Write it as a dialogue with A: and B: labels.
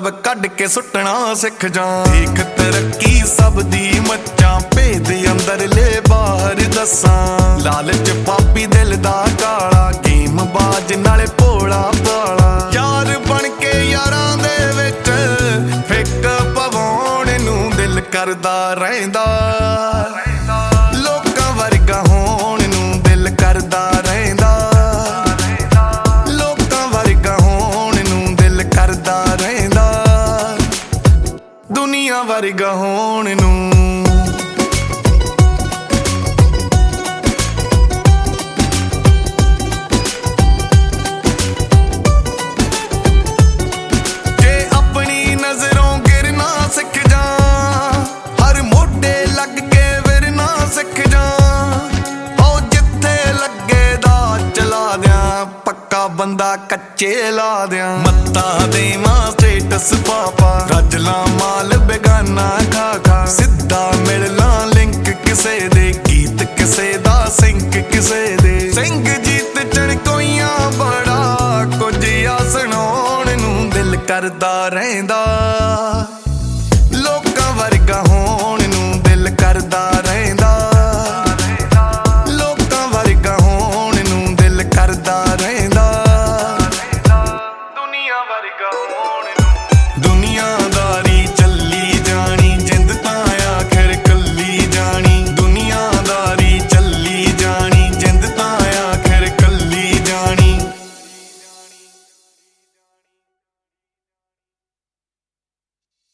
A: ਮਤਲਬ ਕੱਢ ਕੇ ਸੁੱਟਣਾ ਸਿੱਖ ਜਾ। ਦੇਖ ਤਰੱਕੀ ਸਭ ਦੀ ਮੱਚਾਂ, ਭੇਦ ਅੰਦਰਲੇ ਬਾਹਰ ਦੱਸਾਂ। ਲਾਲਚ ਪਾਪੀ ਦਿਲ ਦਾ ਕਾਲਾ, ਗੇਮ ਬਾਜ ਨਾਲੇ ਭੋਲਾ ਭਾਲਾ। ਯਾਰ ਬਣ ਕੇ ਯਾਰਾਂ ਦੇ ਵਿੱਚ ਫਿੱਕ ਪਵਾਉਣ ਨੂੰ ਦਿਲ ਕਰਦਾ ਰਹਿੰਦਾ। ਲੋਕਾਂ ਵਰਗਾ ਹੋਣ ਨੂੰ ਦਿਲ ਕਰਦਾ ਰਹਿੰਦਾ। ਲੋਕਾਂ ਵਰਗਾ ਹੋਣ ਨੂੰ ਦਿਲ ਕਰਦਾ ਰਹਿੰਦਾ। ਦੁਨੀਆ ਵਰਗਾ ਹੋਣ ਨੂੰ। ਪੱਕਾ ਬੰਦਾ ਕੱਚੇ ਲਾ ਦਿਆਂ, ਮੱਤਾ ਦੇਵਾਂ ਸਟੇਟਸ ਪਾਪਾ। ਰੱਜ ਲਾਂ ਮਾਲ ਬੇਗਾਨਾ ਖਾ ਖਾ, ਸਿੱਧਾ ਮਿਲ ਲਾਂ ਲਿੰਕ ਕਿਸੇ ਦੇ। ਗੀਤ ਕਿਸੇ ਦਾ ਸਿੰਕ ਕਿਸੇ ਦੇ। ਸਿੰਘ ਜੀਤ ਚੜਕੋਈਆਂ ਬੜਾ ਕੁਝ ਆ ਸੁਣਾਉਣ ਨੂੰ ਦਿਲ ਕਰਦਾ ਰਹਿੰਦਾ।